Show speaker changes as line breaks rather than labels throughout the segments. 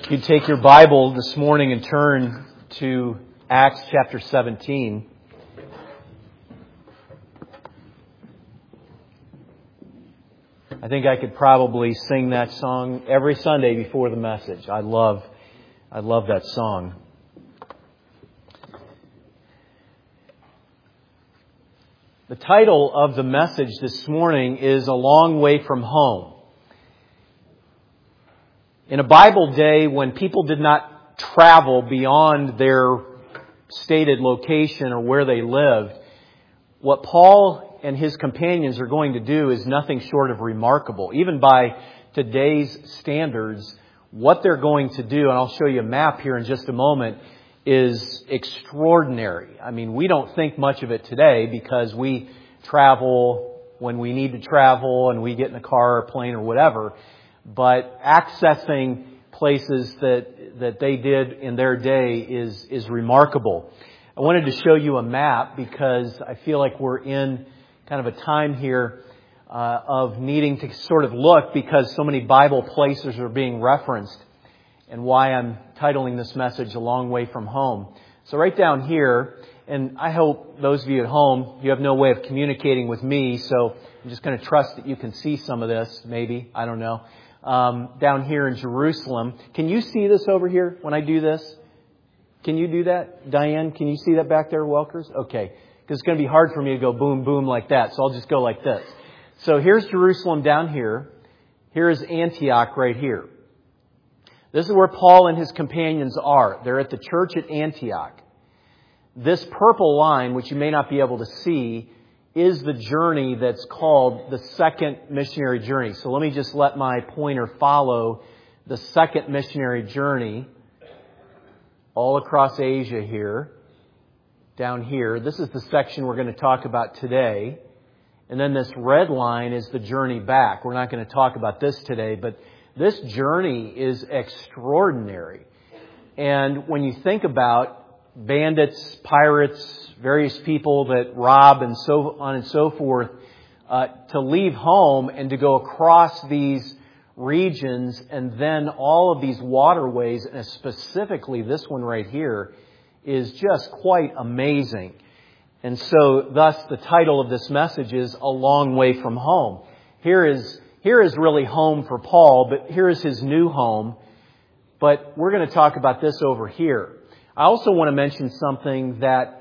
You take your Bible this morning and turn to Acts chapter 17. I think I could probably sing that song every Sunday before the message. I love that song. The title of the message this morning is A Long Way from Home. In a Bible day when people did not travel beyond their stated location or where they lived, what Paul and his companions are going to do is nothing short of remarkable. Even by today's standards, what they're going to do, and I'll show you a map here in just a moment, is extraordinary. I mean, we don't think much of it today because we travel when we need to travel and we get in a car or plane or whatever. But accessing places that they did in their day is remarkable. I wanted to show you a map because I feel like we're in kind of a time here of needing to sort of look because so many Bible places are being referenced, and why I'm titling this message A Long Way from Home. So right down here, and I hope those of you at home, you have no way of communicating with me, so I'm just going to trust that you can see some of this, maybe, I don't know. Down here in Jerusalem. Can you see this over here when I do this? Can you do that? Diane, can you see that back there, Welkers? Okay. Because it's going to be hard for me to go boom, boom like that. So I'll just go like this. So here's Jerusalem down here. Here's Antioch right here. This is where Paul and his companions are. They're at the church at Antioch. This purple line, which you may not be able to see, is the journey that's called the second missionary journey. So let me just let my pointer follow the second missionary journey all across Asia here, down here. This is the section we're going to talk about today. And then this red line is the journey back. We're not going to talk about this today, but this journey is extraordinary. And when you think about bandits, pirates, various people that rob and so on and so forth, to leave home and to go across these regions and then all of these waterways, and specifically this one right here, is just quite amazing. And so thus the title of this message is A Long Way from Home. Here is really home for Paul, but here is his new home. But we're going to talk about this over here. I also want to mention something that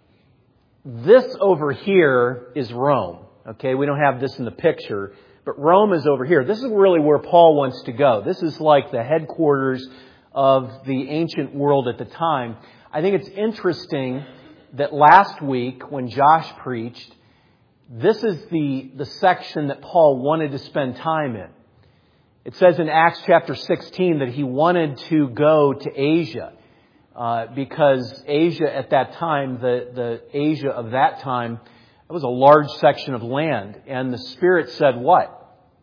this over here is Rome. Okay, we don't have this in the picture, but Rome is over here. This is really where Paul wants to go. This is like the headquarters of the ancient world at the time. I think it's interesting that last week when Josh preached, this is the section that Paul wanted to spend time in. It says in Acts chapter 16 that he wanted to go to Asia. Because Asia at that time, the Asia of that time, it was a large section of land. And the Spirit said what?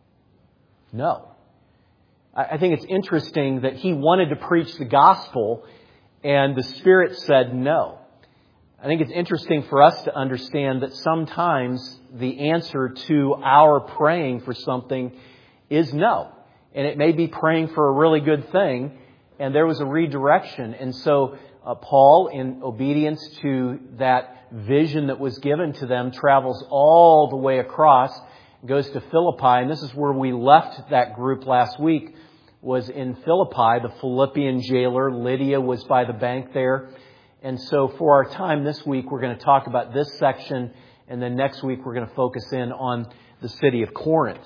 No. I think it's interesting that he wanted to preach the gospel and the Spirit said no. I think it's interesting for us to understand that sometimes the answer to our praying for something is no. And it may be praying for a really good thing, and there was a redirection. And so Paul, in obedience to that vision that was given to them, travels all the way across, goes to Philippi. And this is where we left that group last week, was in Philippi. The Philippian jailer, Lydia, was by the bank there. And so for our time this week, we're going to talk about this section. And then next week, we're going to focus in on the city of Corinth.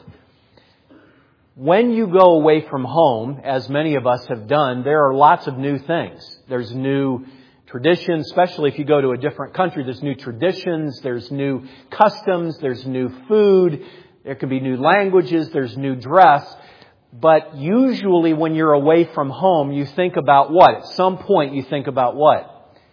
When you go away from home, as many of us have done, there are lots of new things. There's new traditions, especially if you go to a different country. There's new traditions, there's new customs, there's new food, there can be new languages, there's new dress. But usually when you're away from home, you think about what? At some point you think about what?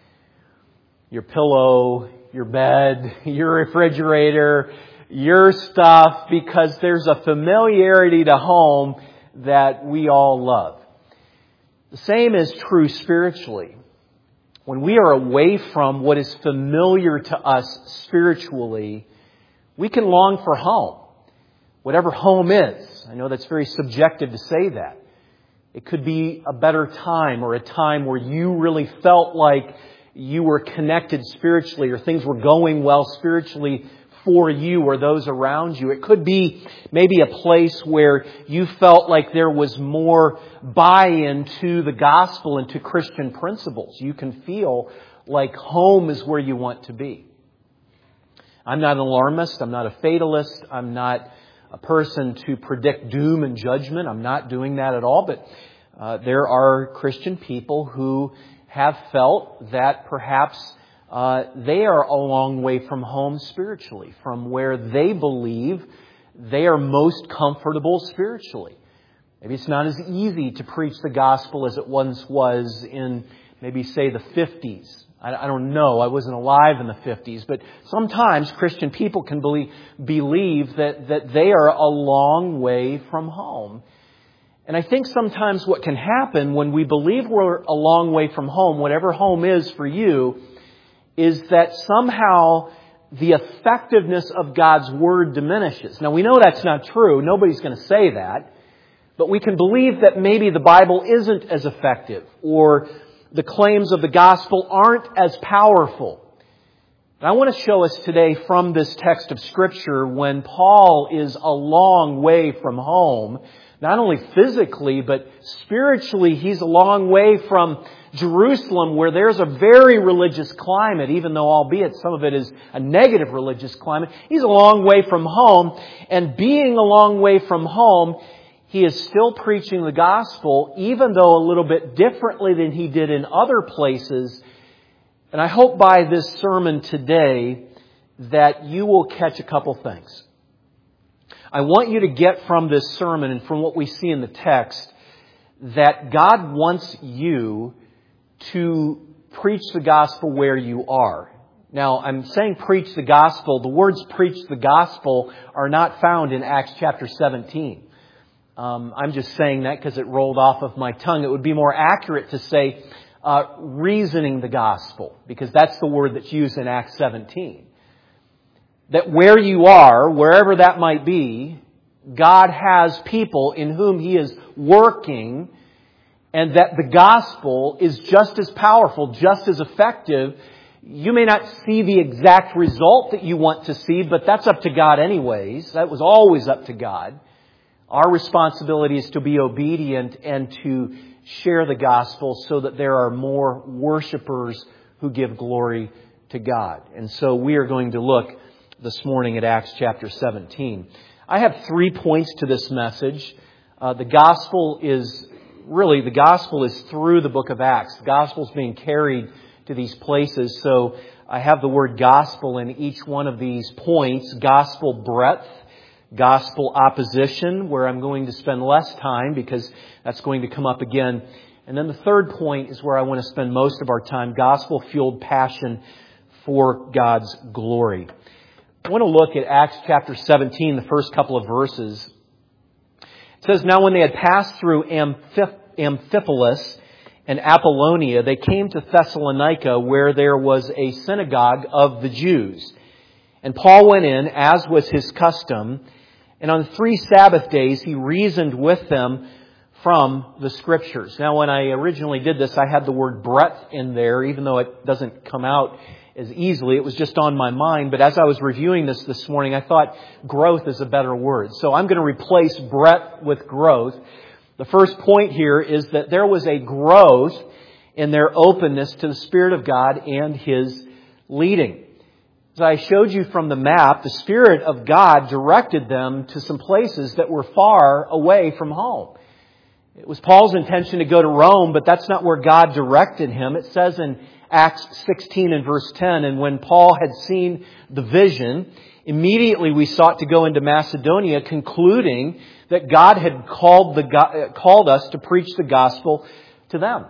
Your pillow, your bed, your refrigerator, your stuff, because there's a familiarity to home that we all love. The same is true spiritually. When we are away from what is familiar to us spiritually, we can long for home. Whatever home is. I know that's very subjective to say that. It could be a better time or a time where you really felt like you were connected spiritually or things were going well spiritually for you or those around you. It could be maybe a place where you felt like there was more buy-in to the gospel and to Christian principles. You can feel like home is where you want to be. I'm not an alarmist. I'm not a fatalist. I'm not a person to predict doom and judgment. I'm not doing that at all. But there are Christian people who have felt that perhaps they are a long way from home spiritually, from where they believe they are most comfortable spiritually. Maybe it's not as easy to preach the gospel as it once was in maybe, say, the 50s. I don't know. I wasn't alive in the 50s. But sometimes Christian people can believe that they are a long way from home. And I think sometimes what can happen when we believe we're a long way from home, whatever home is for you, is that somehow the effectiveness of God's Word diminishes. Now, we know that's not true. Nobody's going to say that. But we can believe that maybe the Bible isn't as effective, or the claims of the gospel aren't as powerful. And I want to show us today from this text of Scripture, when Paul is a long way from home, not only physically, but spiritually, he's a long way from Jerusalem, where there's a very religious climate, even though albeit some of it is a negative religious climate. He's a long way from home, and being a long way from home, he is still preaching the gospel, even though a little bit differently than he did in other places. And I hope by this sermon today that you will catch a couple things. I want you to get from this sermon and from what we see in the text that God wants you to preach the gospel where you are. Now, I'm saying preach the gospel. The words preach the gospel are not found in Acts chapter 17. I'm just saying that because it rolled off of my tongue. It would be more accurate to say reasoning the gospel, because that's the word that's used in Acts 17. That where you are, wherever that might be, God has people in whom He is working, and that the gospel is just as powerful, just as effective. You may not see the exact result that you want to see, but that's up to God anyways. That was always up to God. Our responsibility is to be obedient and to share the gospel so that there are more worshipers who give glory to God. And so we are going to look this morning at Acts chapter 17. I have 3 points to this message. The gospel is through the book of Acts. The gospel is being carried to these places. So I have the word gospel in each one of these points. Gospel breadth, gospel opposition, where I'm going to spend less time because that's going to come up again. And then the third point is where I want to spend most of our time, gospel-fueled passion for God's glory. I want to look at Acts chapter 17, the first couple of verses. It says, "Now when they had passed through Amphipolis and Apollonia, they came to Thessalonica, where there was a synagogue of the Jews. And Paul went in, as was his custom, and on 3 Sabbath days he reasoned with them from the Scriptures." Now, when I originally did this, I had the word breadth in there, even though it doesn't come out as easily. It was just on my mind. But as I was reviewing this morning, I thought growth is a better word. So I'm going to replace breadth with growth. The first point here is that there was a growth in their openness to the Spirit of God and His leading. As I showed you from the map, the Spirit of God directed them to some places that were far away from home. It was Paul's intention to go to Rome, but that's not where God directed him. It says in Acts 16 and verse 10, "And when Paul had seen the vision, immediately we sought to go into Macedonia, concluding that God had called us to preach the gospel to them."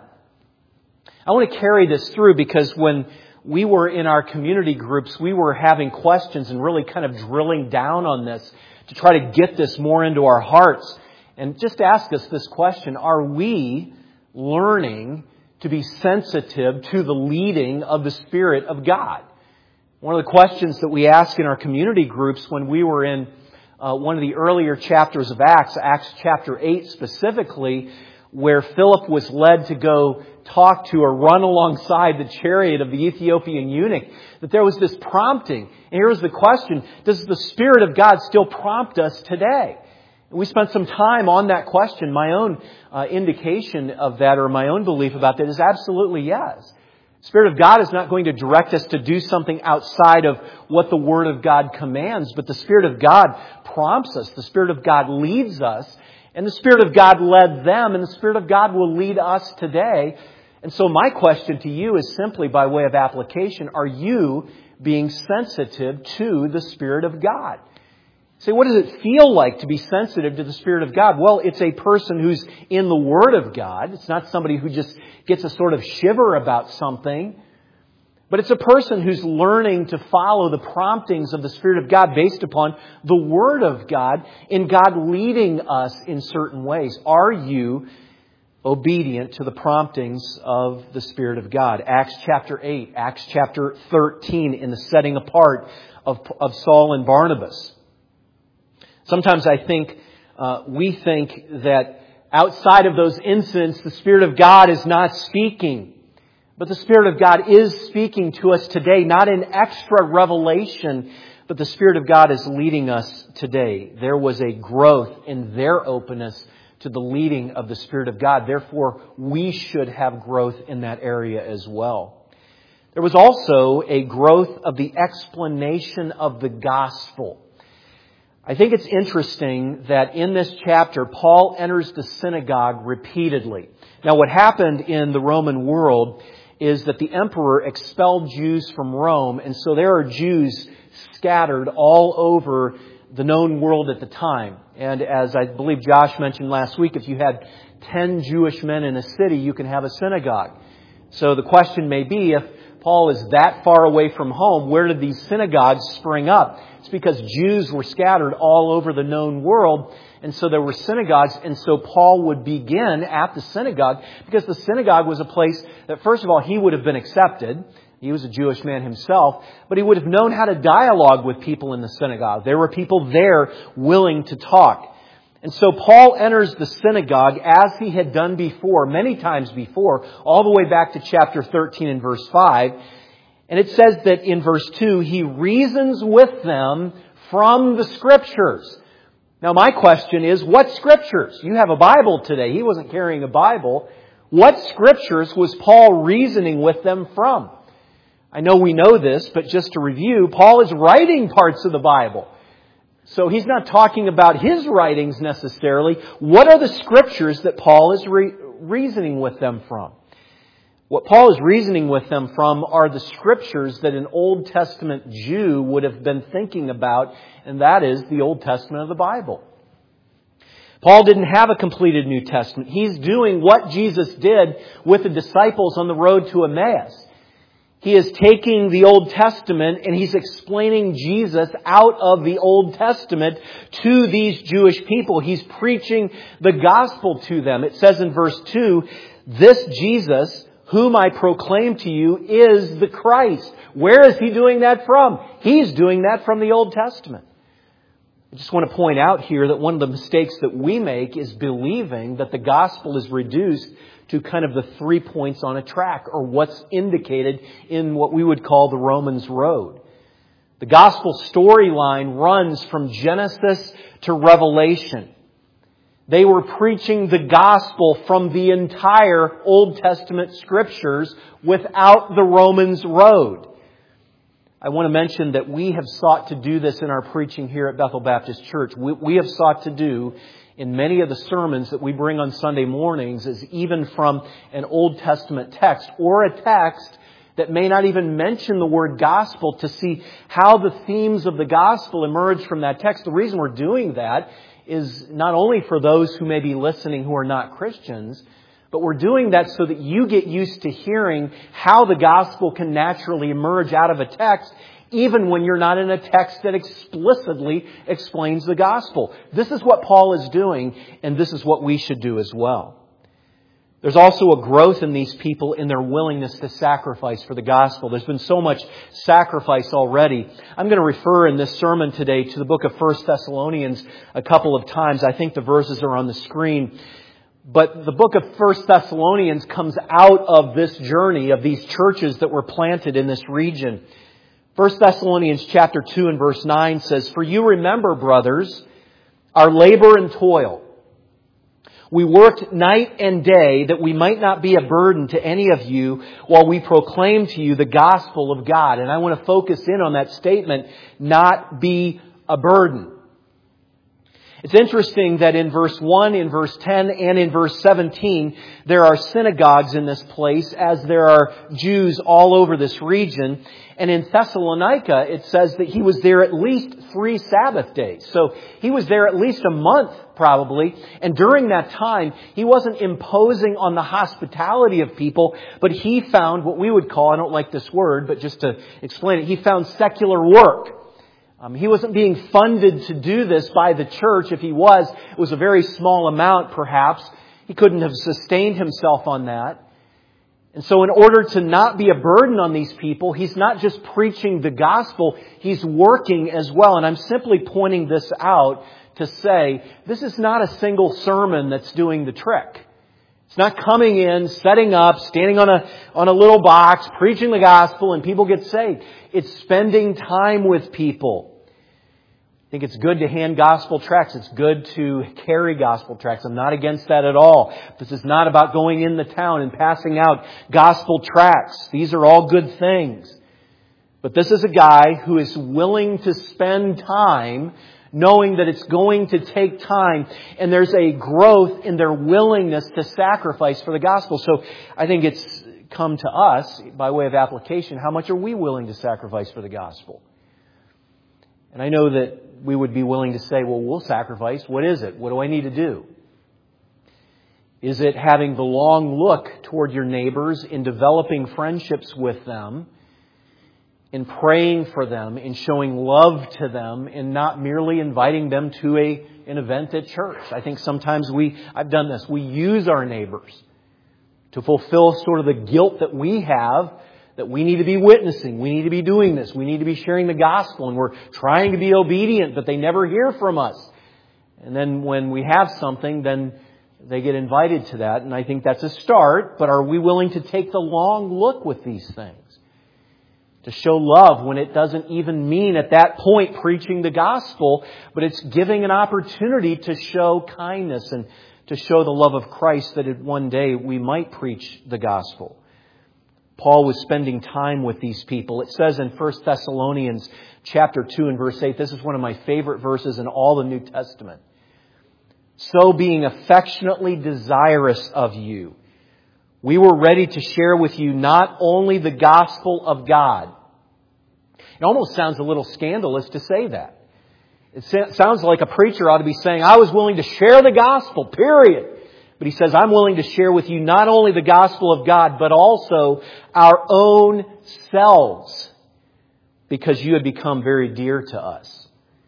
I want to carry this through because when we were in our community groups, we were having questions and really kind of drilling down on this to try to get this more into our hearts. And just ask us this question: are we learning to be sensitive to the leading of the Spirit of God? One of the questions that we asked in our community groups when we were in one of the earlier chapters of Acts, Acts chapter 8 specifically, where Philip was led to go talk to or run alongside the chariot of the Ethiopian eunuch, that there was this prompting. And here's the question: does the Spirit of God still prompt us today? And we spent some time on that question. My own indication of that, or my own belief about that, is absolutely yes. The Spirit of God is not going to direct us to do something outside of what the Word of God commands, but the Spirit of God prompts us. The Spirit of God leads us. And the Spirit of God led them, and the Spirit of God will lead us today. And so my question to you is simply by way of application: are you being sensitive to the Spirit of God? Say, what does it feel like to be sensitive to the Spirit of God? Well, it's a person who's in the Word of God. It's not somebody who just gets a sort of shiver about something. But it's a person who's learning to follow the promptings of the Spirit of God based upon the Word of God, in God leading us in certain ways. Are you obedient to the promptings of the Spirit of God? Acts chapter 8, Acts chapter 13, in the setting apart of Saul and Barnabas. Sometimes I think we think that outside of those incidents, the Spirit of God is not speaking. But the Spirit of God is speaking to us today, not in extra revelation, but the Spirit of God is leading us today. There was a growth in their openness to the leading of the Spirit of God. Therefore, we should have growth in that area as well. There was also a growth of the explanation of the gospel. I think it's interesting that in this chapter, Paul enters the synagogue repeatedly. Now, what happened in the Roman world is that the emperor expelled Jews from Rome, and so there are Jews scattered all over the known world at the time. And as I believe Josh mentioned last week, if you had 10 Jewish men in a city, you can have a synagogue. So the question may be, if Paul is that far away from home, where did these synagogues spring up? It's because Jews were scattered all over the known world, and so there were synagogues, and so Paul would begin at the synagogue, because the synagogue was a place that, first of all, he would have been accepted. He was a Jewish man himself, but he would have known how to dialogue with people in the synagogue. There were people there willing to talk. And so Paul enters the synagogue as he had done before, many times before, all the way back to chapter 13 and verse 5. And it says that in verse 2, he reasons with them from the Scriptures. Now my question is, what Scriptures? You have a Bible today. He wasn't carrying a Bible. What Scriptures was Paul reasoning with them from? I know we know this, but just to review, Paul is writing parts of the Bible. So he's not talking about his writings necessarily. What are the Scriptures that Paul is reasoning with them from? What Paul is reasoning with them from are the Scriptures that an Old Testament Jew would have been thinking about, and that is the Old Testament of the Bible. Paul didn't have a completed New Testament. He's doing what Jesus did with the disciples on the road to Emmaus. He is taking the Old Testament and he's explaining Jesus out of the Old Testament to these Jewish people. He's preaching the gospel to them. It says in verse 2, "This Jesus, whom I proclaim to you, is the Christ." Where is he doing that from? He's doing that from the Old Testament. I just want to point out here that one of the mistakes that we make is believing that the gospel is reduced to kind of the 3 points on a track, or what's indicated in what we would call the Romans Road. The gospel storyline runs from Genesis to Revelation. They were preaching the gospel from the entire Old Testament Scriptures without the Romans Road. I want to mention that we have sought to do this in our preaching here at Bethel Baptist Church. We have sought to do in many of the sermons that we bring on Sunday mornings is even from an Old Testament text, or a text that may not even mention the word gospel, to see how the themes of the gospel emerge from that text. The reason we're doing that is not only for those who may be listening who are not Christians, but we're doing that so that you get used to hearing how the gospel can naturally emerge out of a text, even when you're not in a text that explicitly explains the gospel. This is what Paul is doing, and this is what we should do as well. There's also a growth in these people in their willingness to sacrifice for the gospel. There's been so much sacrifice already. I'm going to refer in this sermon today to the book of 1 Thessalonians a couple of times. I think the verses are on the screen. But the book of 1 Thessalonians comes out of this journey of these churches that were planted in this region. 1 Thessalonians chapter 2 and verse 9 says, "For you remember, brothers, our labor and toil. We worked night and day that we might not be a burden to any of you while we proclaim to you the gospel of God." And I want to focus in on that statement, not be a burden. It's interesting that in verse 1, in verse 10, and in verse 17, there are synagogues in this place, as there are Jews all over this region. And in Thessalonica, it says that he was there at least 3 Sabbath days. So he was there at least a month, probably. And during that time, he wasn't imposing on the hospitality of people, but he found what we would call, I don't like this word, but just to explain it, he found secular work. He wasn't being funded to do this by the church. If he was, it was a very small amount, perhaps. He couldn't have sustained himself on that. And so in order to not be a burden on these people, he's not just preaching the gospel, he's working as well. And I'm simply pointing this out to say, this is not a single sermon that's doing the trick. It's not coming in, setting up, standing on a little box, preaching the gospel, and people get saved. It's spending time with people. I think it's good to hand gospel tracts. It's good to carry gospel tracts. I'm not against that at all. This is not about going in the town and passing out gospel tracts. These are all good things. But this is a guy who is willing to spend time knowing that it's going to take time, and there's a growth in their willingness to sacrifice for the gospel. So I think it's come to us, by way of application, how much are we willing to sacrifice for the gospel? And I know that we would be willing to say, well, we'll sacrifice. What is it? What do I need to do? Is it having the long look toward your neighbors, in developing friendships with them, in praying for them, in showing love to them, and not merely inviting them to an event at church? I think sometimes I've done this, we use our neighbors to fulfill sort of the guilt that we have, that we need to be witnessing, we need to be doing this, we need to be sharing the gospel, and we're trying to be obedient, but they never hear from us. And then when we have something, then they get invited to that, and I think that's a start, but are we willing to take the long look with these things? To show love when it doesn't even mean at that point preaching the gospel, but it's giving an opportunity to show kindness and to show the love of Christ, that one day we might preach the gospel. Paul was spending time with these people. It says in 1 Thessalonians chapter 2 and verse 8, this is one of my favorite verses in all the New Testament. "So being affectionately desirous of you, we were ready to share with you not only the gospel of God." It almost sounds a little scandalous to say that. It sounds like a preacher ought to be saying, I was willing to share the gospel, period. But he says, I'm willing to share with you not only the gospel of God, but also our own selves, because you had become very dear to us.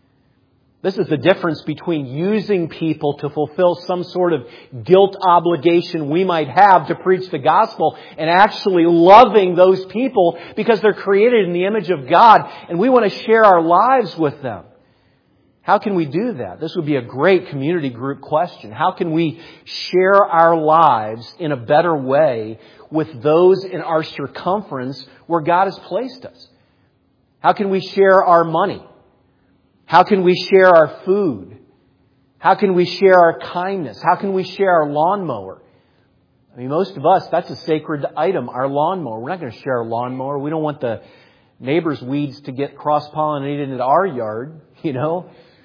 This is the difference between using people to fulfill some sort of guilt obligation we might have to preach the gospel, and actually loving those people because they're created in the image of God and we want to share our lives with them. How can we do that? This would be a great community group question. How can we share our lives in a better way with those in our circumference where God has placed us? How can we share our money? How can we share our food? How can we share our kindness? How can we share our lawnmower? I mean, most of us, that's a sacred item, our lawnmower. We're not going to share our lawnmower. We don't want the neighbor's weeds to get cross-pollinated into our yard, you know.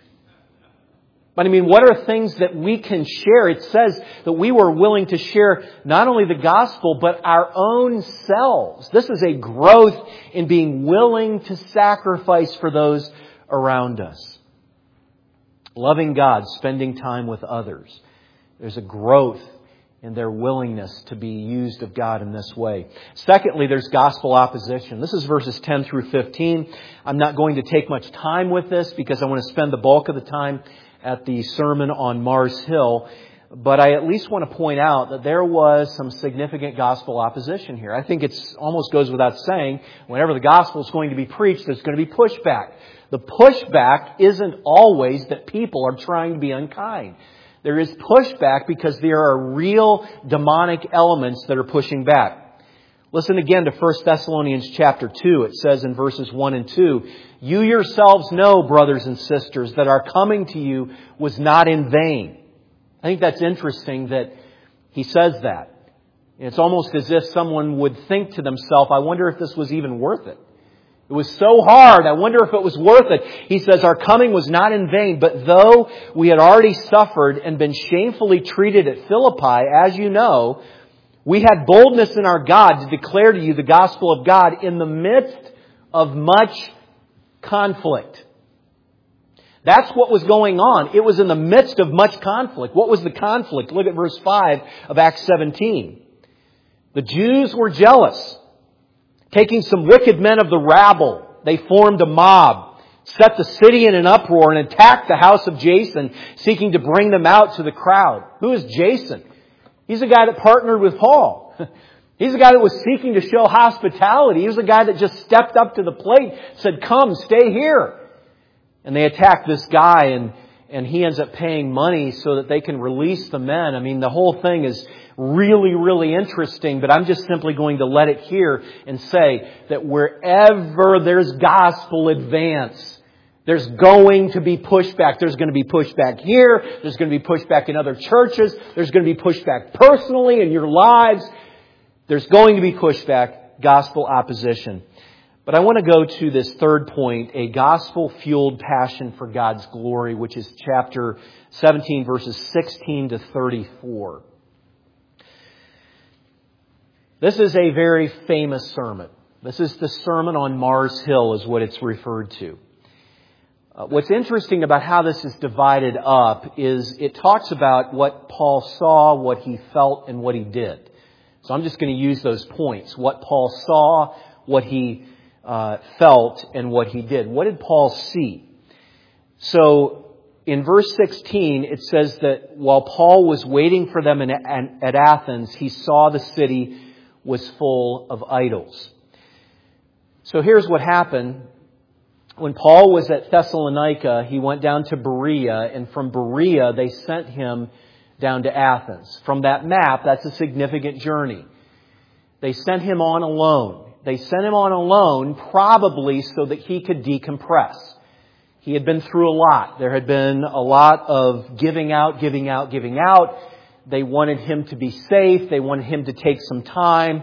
But I mean, what are things that we can share? It says that we were willing to share not only the gospel, but our own selves. This is a growth in being willing to sacrifice for those around us. Loving God, spending time with others. There's a growth in their willingness to be used of God in this way. Secondly, there's gospel opposition. This is verses 10 through 15. I'm not going to take much time with this because I want to spend the bulk of the time at the sermon on Mars Hill. But I at least want to point out that there was some significant gospel opposition here. I think it almost goes without saying, whenever the gospel is going to be preached, there's going to be pushback. The pushback isn't always that people are trying to be unkind. There is pushback because there are real demonic elements that are pushing back. Listen again to 1 Thessalonians chapter 2. It says in verses 1 and 2, "You yourselves know, brothers and sisters, that our coming to you was not in vain." I think that's interesting that he says that. It's almost as if someone would think to themselves, I wonder if this was even worth it. It was so hard. I wonder if it was worth it. He says, our coming was not in vain, but though we had already suffered and been shamefully treated at Philippi, as you know, we had boldness in our God to declare to you the gospel of God in the midst of much conflict. That's what was going on. It was in the midst of much conflict. What was the conflict? Look at verse 5 of Acts 17. The Jews were jealous. Taking some wicked men of the rabble, they formed a mob, set the city in an uproar, and attacked the house of Jason, seeking to bring them out to the crowd. Who is Jason? He's the guy that partnered with Paul. He's the guy that was seeking to show hospitality. He was the guy that just stepped up to the plate, said, "Come, stay here." And they attacked this guy, and he ends up paying money so that they can release the men. I mean, the whole thing is really, really interesting, but I'm just simply going to let it here and say that wherever there's gospel advance, there's going to be pushback. There's going to be pushback here. There's going to be pushback in other churches. There's going to be pushback personally in your lives. There's going to be pushback, gospel opposition. But I want to go to this third point, a gospel-fueled passion for God's glory, which is chapter 17, verses 16 to 34. This is a very famous sermon. This is the Sermon on Mars Hill is what it's referred to. What's interesting about how this is divided up is it talks about what Paul saw, what he felt, and what he did. So I'm just going to use those points. What Paul saw, what he felt, and what he did. What did Paul see? So in verse 16, it says that while Paul was waiting for them at Athens, he saw the city was full of idols. So here's what happened. When Paul was at Thessalonica, he went down to Berea, and from Berea they sent him down to Athens. From that map, that's a significant journey. They sent him on alone. They sent him on alone probably so that he could decompress. He had been through a lot. There had been a lot of giving out. They wanted him to be safe. They wanted him to take some time.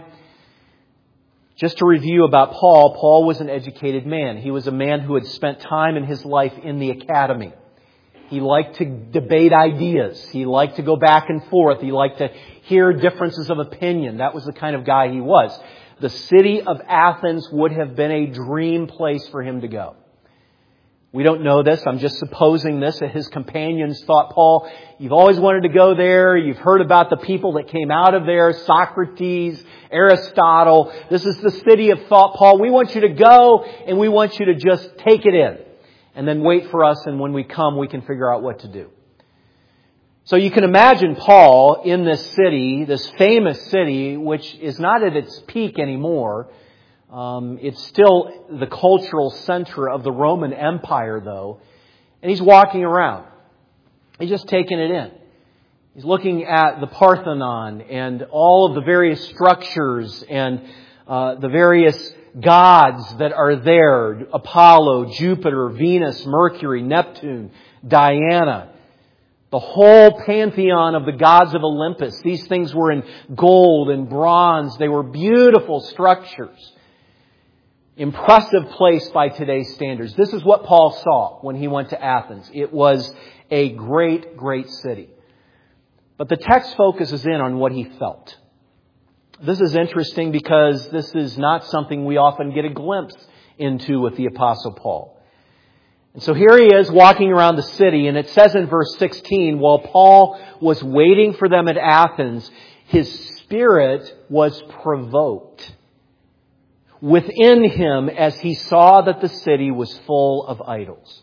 Just to review about Paul, Paul was an educated man. He was a man who had spent time in his life in the academy. He liked to debate ideas. He liked to go back and forth. He liked to hear differences of opinion. That was the kind of guy he was. The city of Athens would have been a dream place for him to go. We don't know this. I'm just supposing this. His companions thought, Paul, you've always wanted to go there. You've heard about the people that came out of there. Socrates, Aristotle. This is the city of thought, Paul. We want you to go and we want you to just take it in. And then wait for us, and when we come, we can figure out what to do. So you can imagine Paul in this city, this famous city, which is not at its peak anymore. It's still the cultural center of the Roman Empire, though. And he's walking around. He's just taking it in. He's looking at the Parthenon and all of the various structures and the various gods that are there. Apollo, Jupiter, Venus, Mercury, Neptune, Diana. The whole pantheon of the gods of Olympus. These things were in gold and bronze. They were beautiful structures. Impressive place by today's standards. This is what Paul saw when he went to Athens. It was a great, great city. But the text focuses in on what he felt. This is interesting because this is not something we often get a glimpse into with the Apostle Paul. And so here he is walking around the city, and it says in verse 16, while Paul was waiting for them at Athens, his spirit was provoked within him as he saw that the city was full of idols.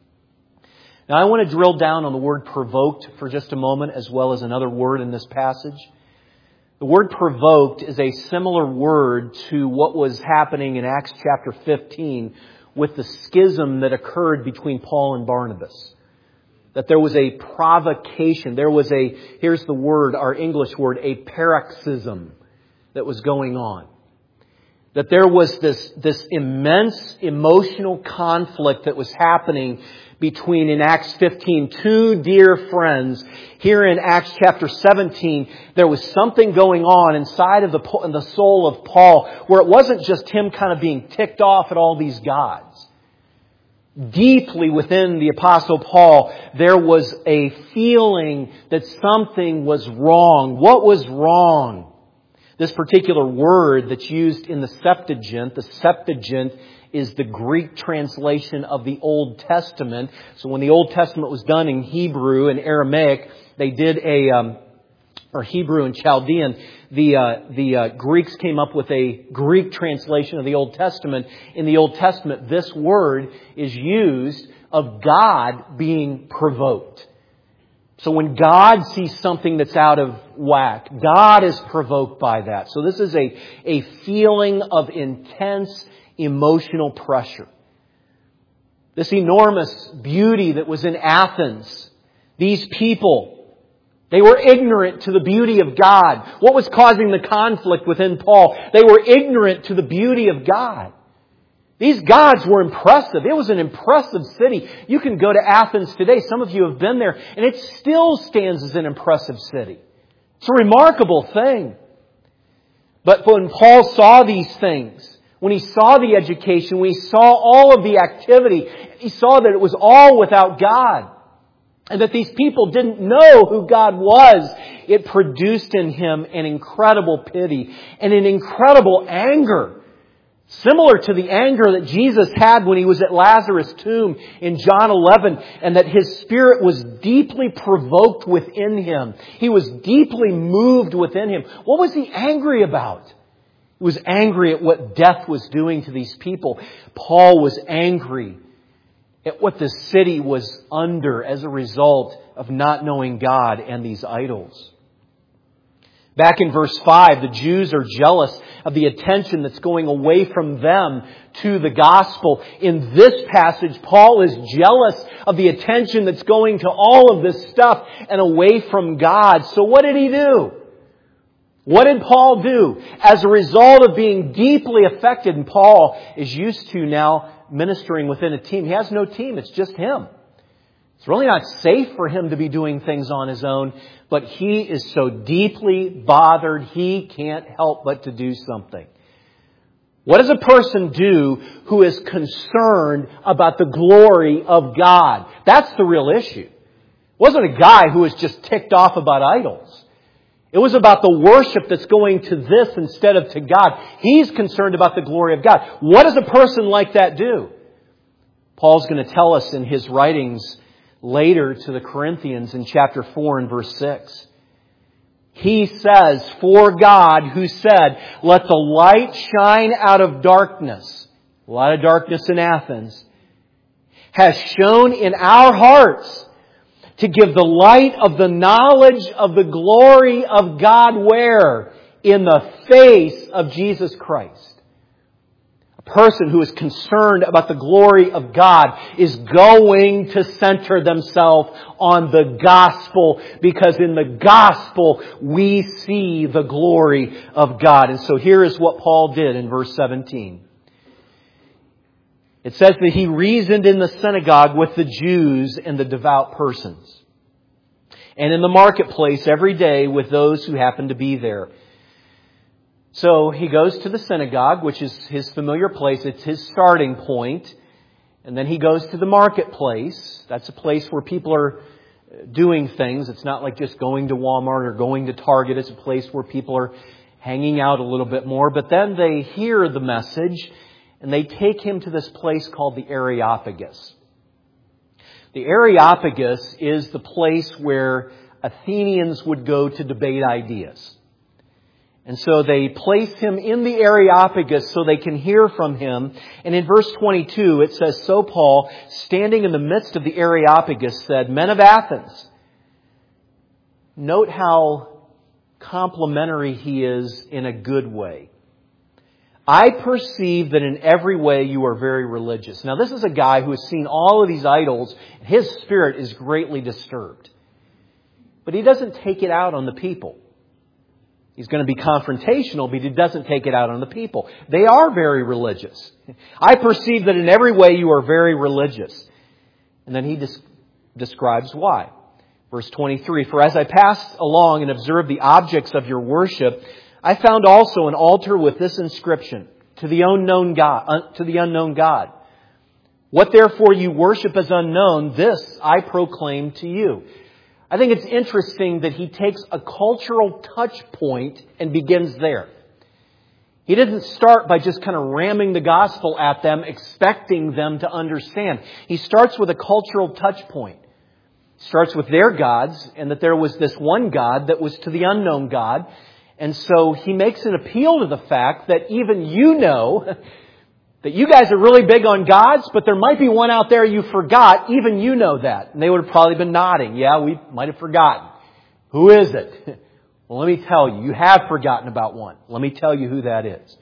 Now I want to drill down on the word provoked for just a moment, as well as another word in this passage. The word provoked is a similar word to what was happening in Acts chapter 15 with the schism that occurred between Paul and Barnabas. That there was a provocation. There was here's the word, our English word, a paroxysm that was going on. That there was this immense emotional conflict that was happening between, in Acts 15, two dear friends. Here in Acts chapter 17, there was something going on inside of the soul of Paul where it wasn't just him kind of being ticked off at all these gods. Deeply within the Apostle Paul, there was a feeling that something was wrong. What was wrong? This particular word that's used in the Septuagint is the Greek translation of the Old Testament. So when the Old Testament was done in Hebrew and Aramaic, they did or Hebrew and Chaldean, the Greeks came up with a Greek translation of the Old Testament. In the Old Testament, this word is used of God being provoked. So when God sees something that's out of whack, God is provoked by that. So this is a feeling of intense emotional pressure. This enormous beauty that was in Athens. These people, they were ignorant to the beauty of God. What was causing the conflict within Paul? They were ignorant to the beauty of God. These gods were impressive. It was an impressive city. You can go to Athens today. Some of you have been there, and it still stands as an impressive city. It's a remarkable thing. But when Paul saw these things, when he saw the education, when he saw all of the activity, he saw that it was all without God. And that these people didn't know who God was. It produced in him an incredible pity and an incredible anger. Similar to the anger that Jesus had when He was at Lazarus' tomb in John 11, and that His spirit was deeply provoked within Him. He was deeply moved within Him. What was He angry about? He was angry at what death was doing to these people. Paul was angry at what the city was under as a result of not knowing God and these idols. Back in verse 5, the Jews are jealous of the attention that's going away from them to the gospel. In this passage, Paul is jealous of the attention that's going to all of this stuff and away from God. So what did he do? What did Paul do? As a result of being deeply affected, and Paul is used to now ministering within a team. He has no team. It's just him. It's really not safe for him to be doing things on his own, but he is so deeply bothered, he can't help but to do something. What does a person do who is concerned about the glory of God? That's the real issue. It wasn't a guy who was just ticked off about idols. It was about the worship that's going to this instead of to God. He's concerned about the glory of God. What does a person like that do? Paul's going to tell us in his writings later to the Corinthians in chapter 4 and verse 6. He says, "For God, who said, 'Let the light shine out of darkness,'" a lot of darkness in Athens, "has shone in our hearts to give the light of the knowledge of the glory of God," where? In the face of Jesus Christ. A person who is concerned about the glory of God is going to center themselves on the gospel, because in the gospel we see the glory of God. And so here is what Paul did in verse 17. It says that he reasoned in the synagogue with the Jews and the devout persons, and in the marketplace every day with those who happened to be there. So he goes to the synagogue, which is his familiar place. It's his starting point. And then he goes to the marketplace. That's a place where people are doing things. It's not like just going to Walmart or going to Target. It's a place where people are hanging out a little bit more. But then they hear the message and they take him to this place called the Areopagus. The Areopagus is the place where Athenians would go to debate ideas. And so they place him in the Areopagus so they can hear from him. And in verse 22 it says, "So Paul, standing in the midst of the Areopagus, said, 'Men of Athens,'" note how complimentary he is in a good way. I perceive that in every way you are very religious. Now, this is a guy who has seen all of these idols, and his spirit is greatly disturbed. But he doesn't take it out on the people. He's going to be confrontational, but he doesn't take it out on the people. They are very religious. I perceive that in every way you are very religious. And then he describes why. Verse 23, for as I passed along and observed the objects of your worship, I found also an altar with this inscription, to the unknown God. What therefore you worship as unknown, this I proclaim to you. I think it's interesting that he takes a cultural touch point and begins there. He didn't start by just kind of ramming the gospel at them, expecting them to understand. He starts with a cultural touch point. Starts with their gods, and that there was this one God that was to the unknown God. And so he makes an appeal to the fact that even you know that you guys are really big on gods, but there might be one out there you forgot. Even you know that. And they would have probably been nodding. Yeah, we might have forgotten. Who is it? Well, let me tell you. You have forgotten about one. Let me tell you who that is.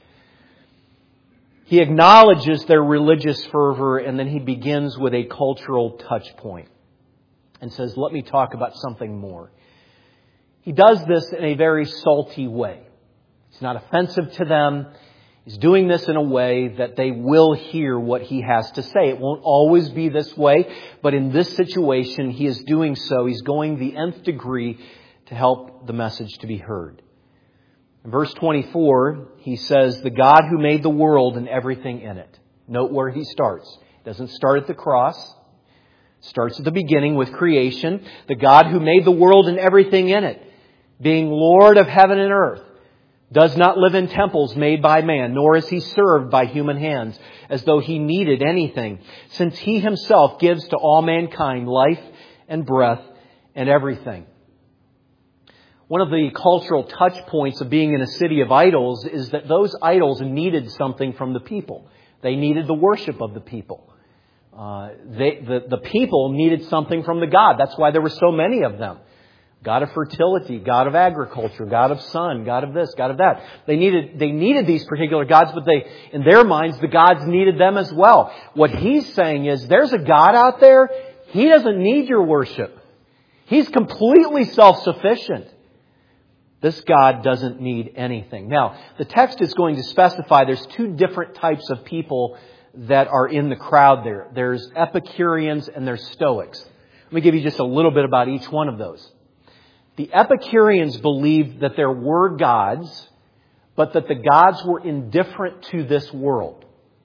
He acknowledges their religious fervor, and then he begins with a cultural touch point and says, let me talk about something more. He does this in a very salty way. It's not offensive to them. He's doing this in a way that they will hear what he has to say. It won't always be this way, but in this situation, he is doing so. He's going the nth degree to help the message to be heard. In verse 24, he says, the God who made the world and everything in it. Note where he starts. He doesn't start at the cross. Starts at the beginning with creation. The God who made the world and everything in it, being Lord of heaven and earth, does not live in temples made by man, nor is he served by human hands, as though he needed anything, since he himself gives to all mankind life and breath and everything. One of the cultural touch points of being in a city of idols is that those idols needed something from the people. They needed the worship of the people. The people needed something from the God. That's why there were so many of them. God of fertility, God of agriculture, God of sun, God of this, God of that. They needed these particular gods, but in their minds, the gods needed them as well. What he's saying is, there's a God out there. He doesn't need your worship. He's completely self-sufficient. This God doesn't need anything. Now, the text is going to specify there's two different types of people that are in the crowd there. There's Epicureans and there's Stoics. Let me give you just a little bit about each one of those. The Epicureans believed that there were gods, but that the gods were indifferent to this world.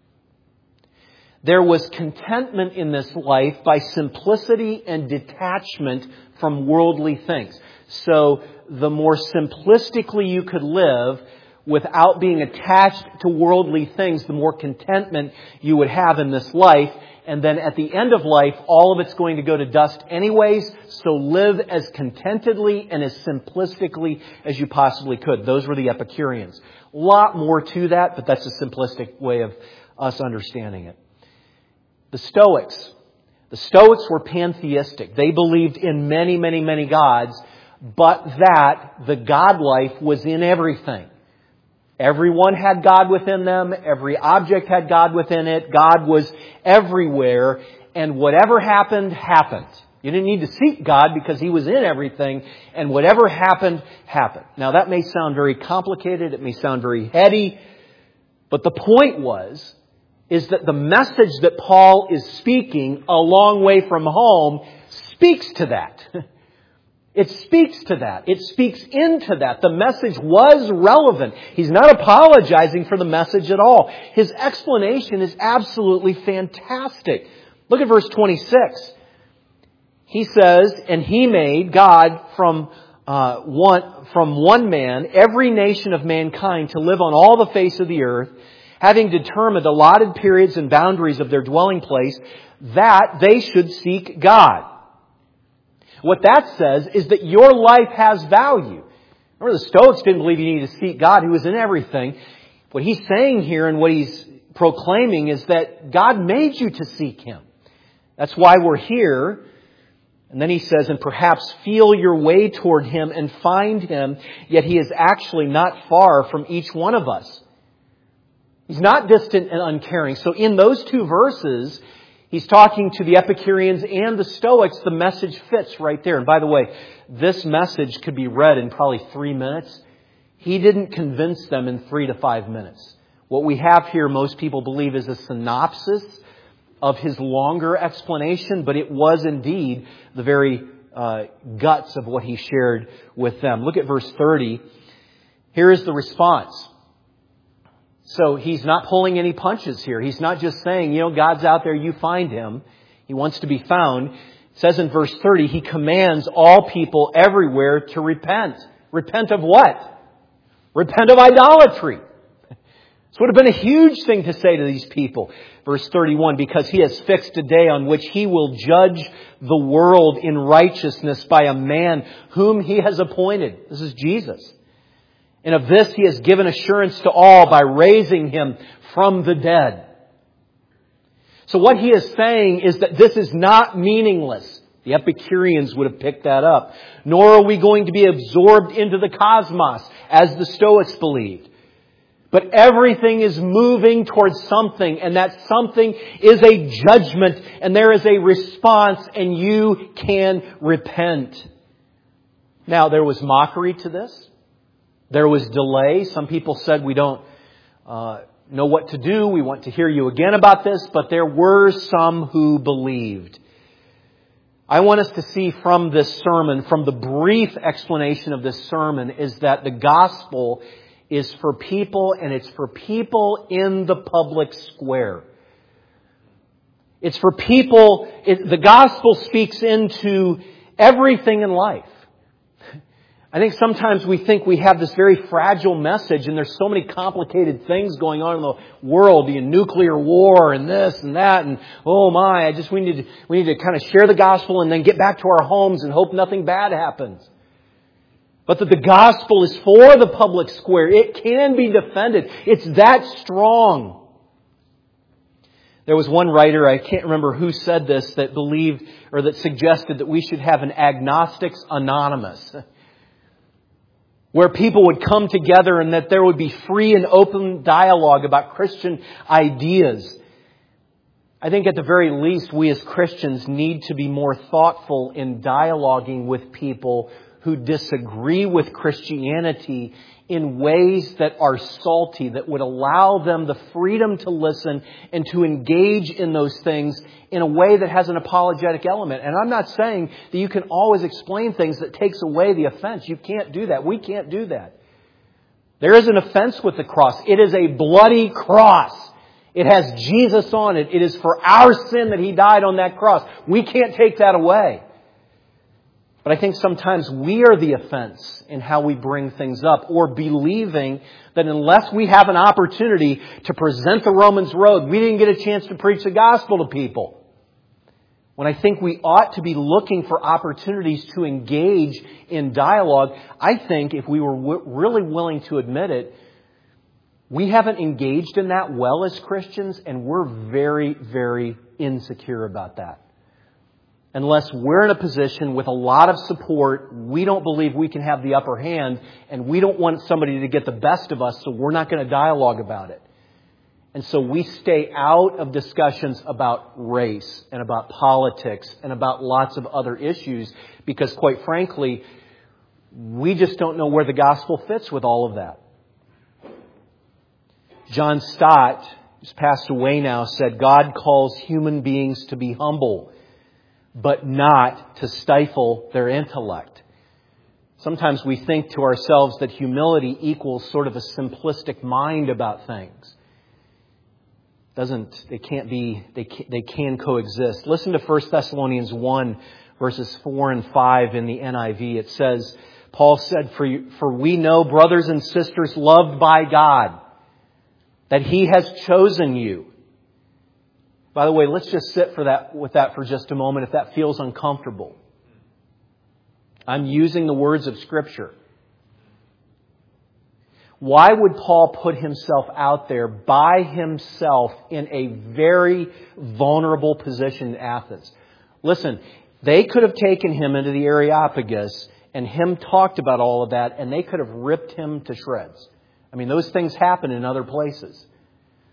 There was contentment in this life by simplicity and detachment from worldly things. So the more simplistically you could live without being attached to worldly things, the more contentment you would have in this life. And then at the end of life, all of it's going to go to dust anyways. So live as contentedly and as simplistically as you possibly could. Those were the Epicureans. A lot more to that, but that's a simplistic way of us understanding it. The Stoics. The Stoics were pantheistic. They believed in many, many, many gods, but that the God life was in everything. Everyone had God within them. Every object had God within it. God was everywhere. And whatever happened, happened. You didn't need to seek God because He was in everything. And whatever happened, happened. Now that may sound very complicated. It may sound very heady. But the point is that the message that Paul is speaking a long way from home speaks to that. It speaks to that. It speaks into that. The message was relevant. He's not apologizing for the message at all. His explanation is absolutely fantastic. Look at verse 26. He says, and He made God from one man, every nation of mankind to live on all the face of the earth, having determined allotted periods and boundaries of their dwelling place, that they should seek God. What that says is that your life has value. Remember, the Stoics didn't believe you needed to seek God who was in everything. What he's saying here and what he's proclaiming is that God made you to seek Him. That's why we're here. And then he says, and perhaps feel your way toward Him and find Him, yet He is actually not far from each one of us. He's not distant and uncaring. So in those two verses, he's talking to the Epicureans and the Stoics. The message fits right there. And by the way, this message could be read in probably 3 minutes. He didn't convince them in 3 to 5 minutes. What we have here, most people believe, is a synopsis of his longer explanation, but it was indeed the very guts of what he shared with them. Look at verse 30. Here is the response. So he's not pulling any punches here. He's not just saying, God's out there, you find Him. He wants to be found. It says in verse 30, He commands all people everywhere to repent. Repent of what? Repent of idolatry. This would have been a huge thing to say to these people. Verse 31, because He has fixed a day on which He will judge the world in righteousness by a man whom He has appointed. This is Jesus. And of this He has given assurance to all by raising Him from the dead. So what He is saying is that this is not meaningless. The Epicureans would have picked that up. Nor are we going to be absorbed into the cosmos, as the Stoics believed. But everything is moving towards something, and that something is a judgment, and there is a response, and you can repent. Now, there was mockery to this. There was delay. Some people said, we don't know what to do. We want to hear you again about this. But there were some who believed. I want us to see from this sermon, from the brief explanation of this sermon, is that the gospel is for people, and it's for people in the public square. It's for people, the gospel speaks into everything in life. I think sometimes we think we have this very fragile message, and there's so many complicated things going on in the world, the nuclear war and this and that, and oh my, we need to kind of share the gospel and then get back to our homes and hope nothing bad happens. But that the gospel is for the public square. It can be defended. It's that strong. There was one writer, I can't remember who said this, that believed or that suggested that we should have an Agnostics Anonymous, where people would come together and that there would be free and open dialogue about Christian ideas. I think at the very least, we as Christians need to be more thoughtful in dialoguing with people who disagree with Christianity in ways that are salty, that would allow them the freedom to listen and to engage in those things in a way that has an apologetic element. And I'm not saying that you can always explain things that takes away the offense. You can't do that. We can't do that. There is an offense with the cross. It is a bloody cross. It has Jesus on it. It is for our sin that He died on that cross. We can't take that away. But I think sometimes we are the offense in how we bring things up, or believing that unless we have an opportunity to present the Romans road, we didn't get a chance to preach the gospel to people. When I think we ought to be looking for opportunities to engage in dialogue, I think if we were really willing to admit it, we haven't engaged in that well as Christians, and we're very, very insecure about that. Unless we're in a position with a lot of support, we don't believe we can have the upper hand, and we don't want somebody to get the best of us, so we're not going to dialogue about it. And so we stay out of discussions about race and about politics and about lots of other issues because, quite frankly, we just don't know where the gospel fits with all of that. John Stott, who's passed away now, said, God calls human beings to be humble, but not to stifle their intellect. Sometimes we think to ourselves that humility equals sort of a simplistic mind about things. They can coexist. Listen to 1 Thessalonians 1, verses 4 and 5 in the NIV. It says, Paul said, For we know, brothers and sisters loved by God, that He has chosen you. By the way, let's just sit with that for just a moment if that feels uncomfortable. I'm using the words of Scripture. Why would Paul put himself out there by himself in a very vulnerable position in Athens? Listen, they could have taken him into the Areopagus and him talked about all of that, and they could have ripped him to shreds. I mean, those things happen in other places.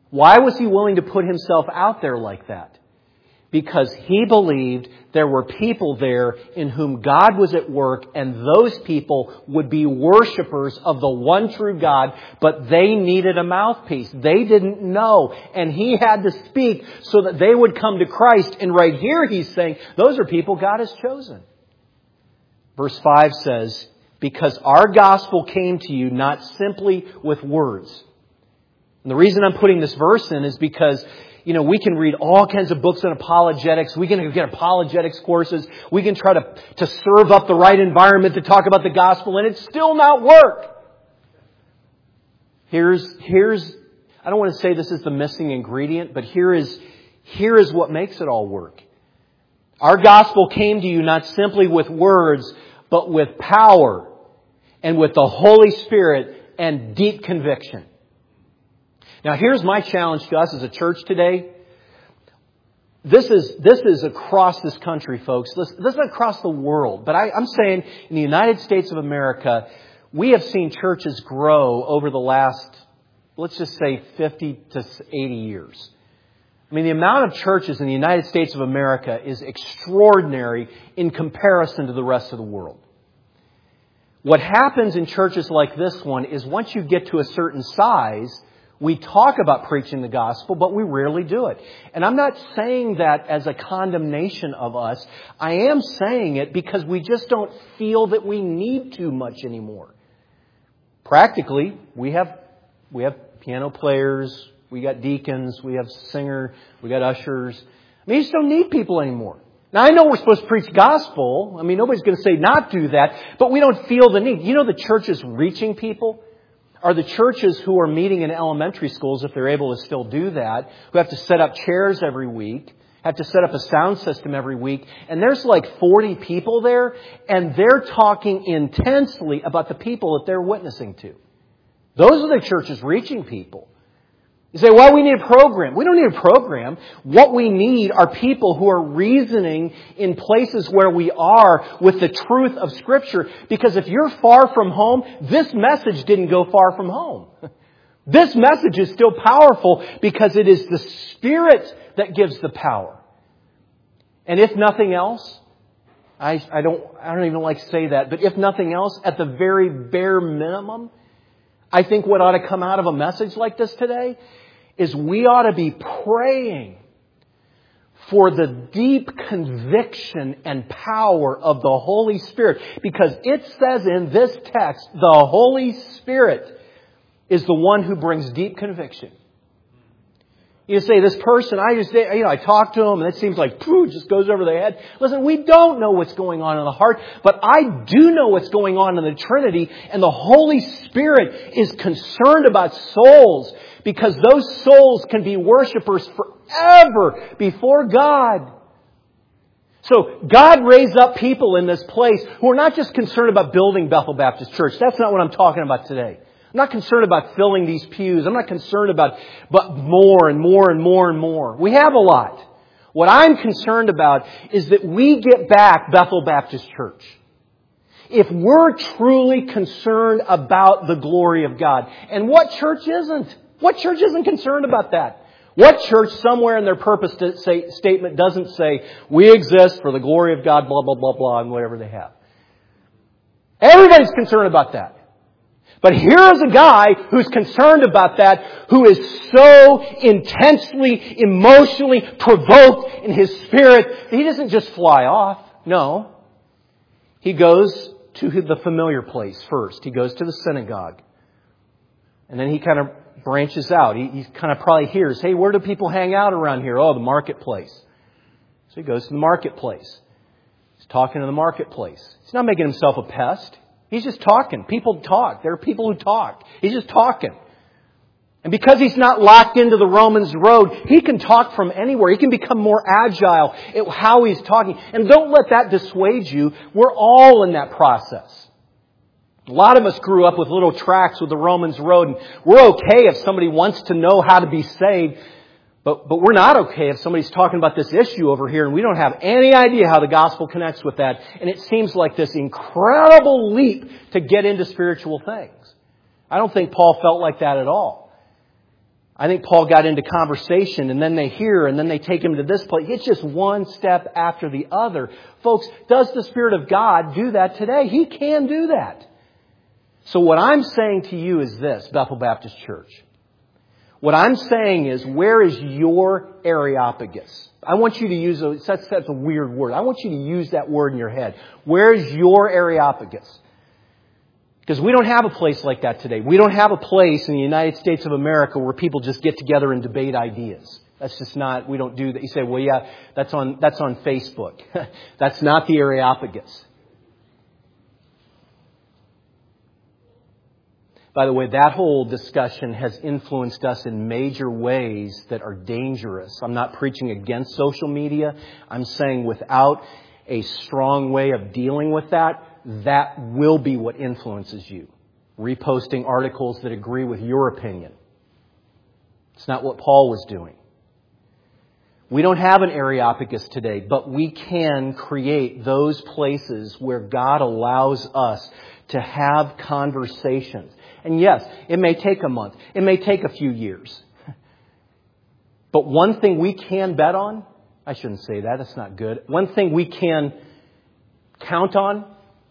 Why was he willing to put himself out there like that? Because he believed there were people there in whom God was at work, and those people would be worshipers of the one true God, but they needed a mouthpiece. They didn't know, and he had to speak so that they would come to Christ. And right here he's saying, those are people God has chosen. Verse 5 says, because our gospel came to you not simply with words. And the reason I'm putting this verse in is because we can read all kinds of books on apologetics. We can get apologetics courses. We can try to serve up the right environment to talk about the gospel, and it's still not work. Here's I don't want to say this is the missing ingredient, but here is what makes it all work. Our gospel came to you not simply with words, but with power and with the Holy Spirit and deep conviction. Now, here's my challenge to us as a church today. This is across this country, folks. This is across the world. But I'm saying in the United States of America, we have seen churches grow over the last, let's just say, 50 to 80 years. I mean, the amount of churches in the United States of America is extraordinary in comparison to the rest of the world. What happens in churches like this one is once you get to a certain size, we talk about preaching the gospel, but we rarely do it. And I'm not saying that as a condemnation of us. I am saying it because we just don't feel that we need to much anymore. Practically, we have piano players, we got deacons, we have singer, we got ushers. I mean, you just don't need people anymore. Now, I know we're supposed to preach gospel. I mean, nobody's going to say not do that, but we don't feel the need. The church is reaching people. Are the churches who are meeting in elementary schools, if they're able to still do that, who have to set up chairs every week, have to set up a sound system every week, and there's like 40 people there, and they're talking intensely about the people that they're witnessing to. Those are the churches reaching people. You say, well, we need a program. We don't need a program. What we need are people who are reasoning in places where we are with the truth of Scripture. Because if you're far from home, this message didn't go far from home. This message is still powerful because it is the Spirit that gives the power. And if nothing else, I don't even like to say that, but if nothing else, at the very bare minimum, I think what ought to come out of a message like this today is we ought to be praying for the deep conviction and power of the Holy Spirit. Because it says in this text, the Holy Spirit is the one who brings deep conviction. You say, this person, I talk to them and it seems like, just goes over their head. Listen, we don't know what's going on in the heart, but I do know what's going on in the Trinity, and the Holy Spirit is concerned about souls because those souls can be worshipers forever before God. So God raised up people in this place who are not just concerned about building Bethel Baptist Church. That's not what I'm talking about today. I'm not concerned about filling these pews. I'm not concerned about but more and more and more and more. We have a lot. What I'm concerned about is that we get back Bethel Baptist Church. If we're truly concerned about the glory of God. And what church isn't? What church isn't concerned about that? What church somewhere in their purpose statement doesn't say, we exist for the glory of God, blah, blah, blah, blah, and whatever they have? Everybody's concerned about that. But here is a guy who's concerned about that, who is so intensely, emotionally provoked in his spirit that he doesn't just fly off. No. He goes to the familiar place first. He goes to the synagogue. And then he kind of branches out. He kind of probably hears, hey, where do people hang out around here? Oh, the marketplace. So he goes to the marketplace. He's talking to the marketplace. He's not making himself a pest. He's just talking. People talk. There are people who talk. He's just talking. And because he's not locked into the Romans road, he can talk from anywhere. He can become more agile at how he's talking. And don't let that dissuade you. We're all in that process. A lot of us grew up with little tracts with the Romans road. And we're okay if somebody wants to know how to be saved. But we're not okay if somebody's talking about this issue over here and we don't have any idea how the gospel connects with that. And it seems like this incredible leap to get into spiritual things. I don't think Paul felt like that at all. I think Paul got into conversation, and then they hear, and then they take him to this place. It's just one step after the other. Folks, does the Spirit of God do that today? He can do that. So what I'm saying to you is this, Bethel Baptist Church. What I'm saying is, where is your Areopagus? I want you to use, that's a weird word. I want you to use that word in your head. Where is your Areopagus? Because we don't have a place like that today. We don't have a place in the United States of America where people just get together and debate ideas. That's just not, we don't do that. You say, well, yeah, that's on Facebook. That's not the Areopagus. By the way, that whole discussion has influenced us in major ways that are dangerous. I'm not preaching against social media. I'm saying without a strong way of dealing with that, that will be what influences you. Reposting articles that agree with your opinion. It's not what Paul was doing. We don't have an Areopagus today, but we can create those places where God allows us to have conversations. And yes, it may take a month. It may take a few years. But one thing we can bet on, I shouldn't say that, that's not good. One thing we can count on,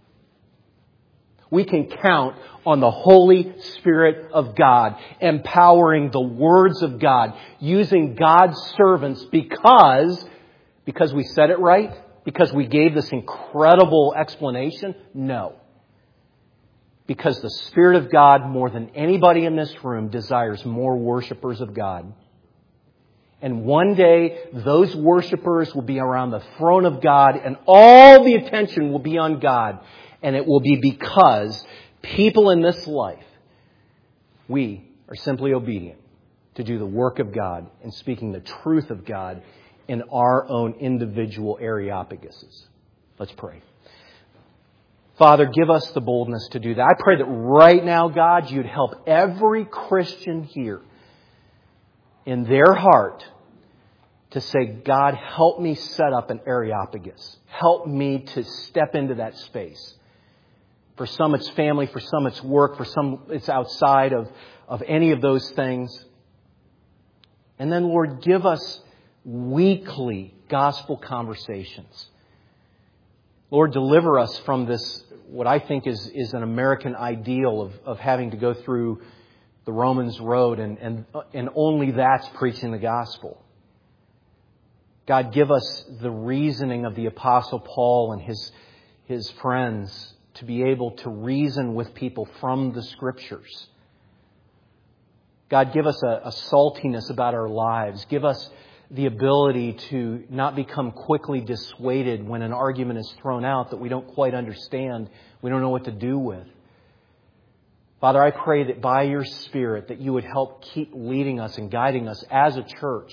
we can count on the Holy Spirit of God, empowering the words of God, using God's servants because we said it right, because we gave this incredible explanation. No. Because the Spirit of God, more than anybody in this room, desires more worshipers of God. And one day, those worshipers will be around the throne of God, and all the attention will be on God. And it will be because people in this life, we are simply obedient to do the work of God and speaking the truth of God in our own individual Areopaguses. Let's pray. Father, give us the boldness to do that. I pray that right now, God, you'd help every Christian here in their heart to say, God, help me set up an Areopagus. Help me to step into that space. For some it's family, for some it's work, for some it's outside of any of those things. And then, Lord, give us weekly gospel conversations. Lord, deliver us from this, what I think is an American ideal of having to go through the Romans road and only that's preaching the gospel. God, give us the reasoning of the Apostle Paul and his friends to be able to reason with people from the Scriptures. God, give us a saltiness about our lives. Give us the ability to not become quickly dissuaded when an argument is thrown out that we don't quite understand, we don't know what to do with. Father, I pray that by your Spirit that you would help keep leading us and guiding us as a church.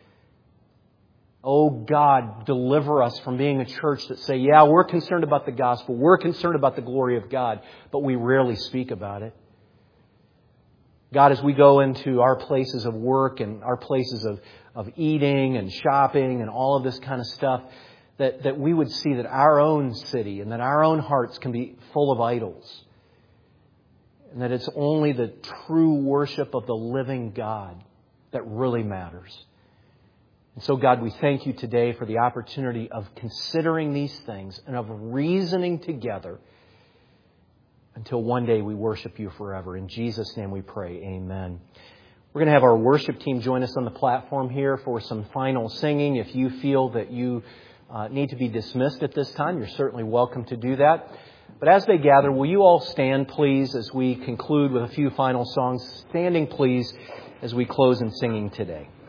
Oh God, deliver us from being a church that say, yeah, we're concerned about the gospel. We're concerned about the glory of God, but we rarely speak about it. God, as we go into our places of work and our places of eating and shopping and all of this kind of stuff, that we would see that our own city and that our own hearts can be full of idols. And that it's only the true worship of the living God that really matters. And so, God, we thank you today for the opportunity of considering these things and of reasoning together until one day we worship you forever. In Jesus' name we pray. Amen. We're going to have our worship team join us on the platform here for some final singing. If you feel that you need to be dismissed at this time, you're certainly welcome to do that. But as they gather, will you all stand, please, as we conclude with a few final songs? Standing, please, as we close in singing today.